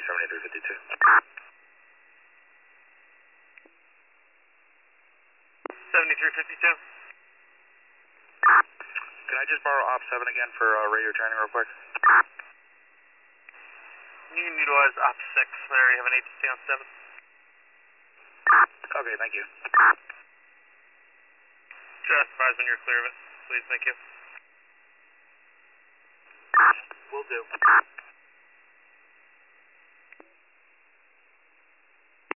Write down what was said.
7352. 7352. Can I just borrow Op 7 again for radio training real quick? You can utilize Op 6. I already have an agency on 7. Okay, thank you. Just advise when you're clear of it. Please, thank you. Will do.